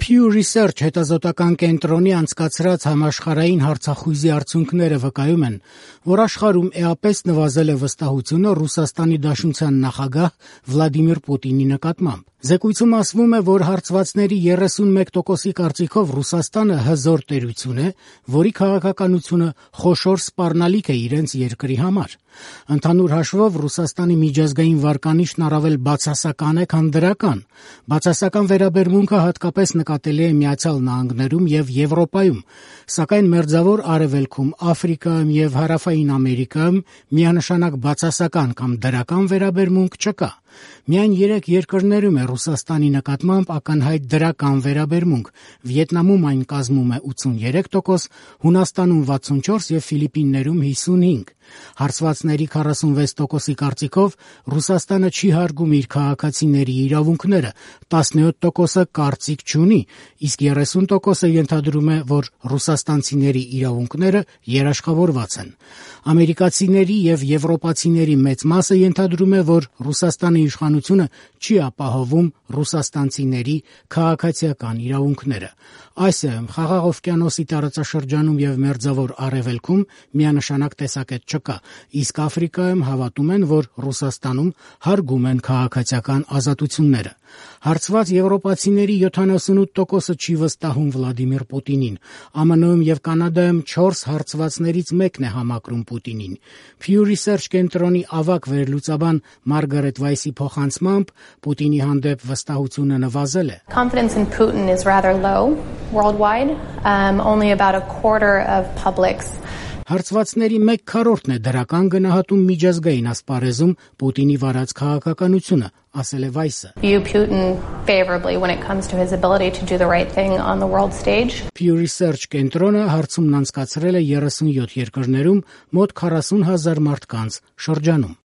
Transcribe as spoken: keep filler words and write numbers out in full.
Pew Research հետազոտական կենտրոնի անցկացրած համաշխարհային հարցախույզի արդյունքները վկայում են, որ աշխարհում էապես նվազել է վստահությունը Ռուսաստանի Դաշնության նախագահ Վլադիմիր Պուտինի նկատմամբ։ Զեկույցում ասվում է, որ հարցվածների երեսունմեկ տոկոսի կարծիքով Ռուսաստանը հզոր տերություն է, որի քաղաքականությունը խոշոր սպառնալիք է իրենց երկրի համար։ Ընդհանուր հաշվով Ռուսաստանի միջազգային վարկանիշն առավել բացասական է, քան դրական։ Բացասական վերաբերմունքը հատկապես նկատելի է Միացյալ Նահանգներում եւ Եվրոպայում, սակայն Մերձավոր Արևելքում, Աֆրիկայում եւ Հարավային Ամերիկայում միանշանակ բացասական կամ դրական վերաբերմունք չկա։ Միայն երեք երկրներում է Ռուսաստանի նկատմամբ ակնհայտ դրական վերաբերմունք։ Վիետնամում այն կազմում է ութսուններեք տոկոս, Հունաստանում վաթսունչորս եւ Ֆիլիպիններում հիսունհինգ։ Հարցվածների քառասունվեց տոկոսի կարծիքով Ռուսաստանը չի հարգում իր քաղաքացիների իրավունքները, տասնյոթ տոկոսը կարծիք չունի, իսկ երեսուն տոկոսը ենթադրում է, որ ռուսաստանցիների իրավունքները երաշխավորված են։ Ամերիկացիների եւ եվրոպացիների մեծ մասը ենթադրում է, որ Ռուսաստանի իշխանությունը չի ապահովում ռուսաստանցիների քաղաքացիական իրավունքները։ Ասիայում, Խաղաղ օվկիանոսի տարածաշրջանում եւ Մերձավոր Արևելքում միանշանակ տեսակետ չկա, իսկ Աֆրիկայում հավատում են, որ Ռուսաստանում հարգում են քաղաքացիական ազատությունները։ Հարցված եվրոպացիների յոթանասունութ տոկոսը չի վստահում Վլադիմիր Պուտինին։ ԱՄՆ-ում եւ Կանադայում չորս հարցվածներից մեկն է համակրում Պուտինին։ Pew Research կենտրոնի ավագ վերլուծաբան Մարգարետ Վայսի փոխանցմամբ Պուտինի հանդեպ վստահությունը նվազել է։ Confidence in Putin is rather low worldwide. Um, only about a quarter of publics Հարցվածների մեկ քառորդն է դրական գնահատում միջազգային ասպարեզում Պուտինի վարած քաղաքականությունը, ասել է Վայսը։ View Putin favorably when it comes to his ability to do the right thing on the world stage. Pew Research կենտրոնը հարցումն անցկացրել է երեսունյոթ երկրներում մոտ քառասուն հազար մարդկանց շրջանում։